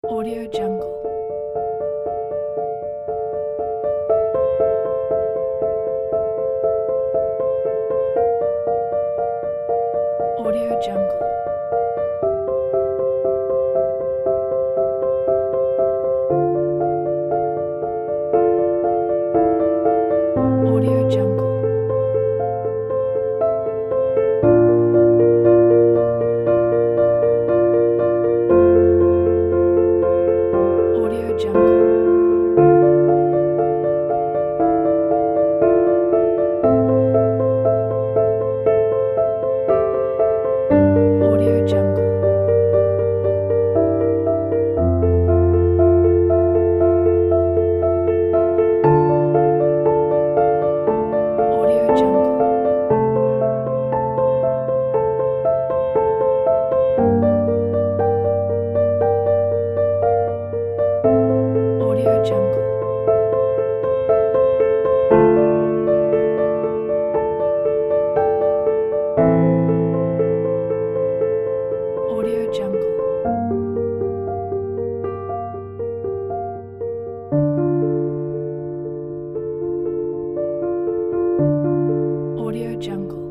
Audio Jungle. Audio Jungle. Audio Jungle. Audio Jungle. Audio Jungle. Audio Jungle. Audio Jungle. Audio Jungle. Audio Jungle.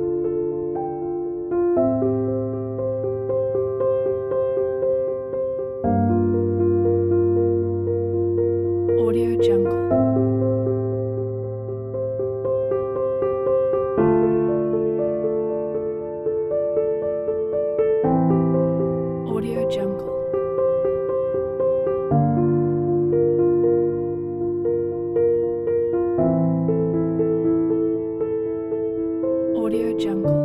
Audio Jungle. Audio Jungle. Audio Jungle.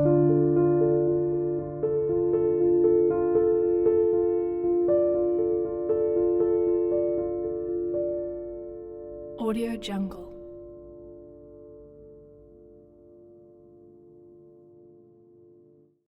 Audio Jungle.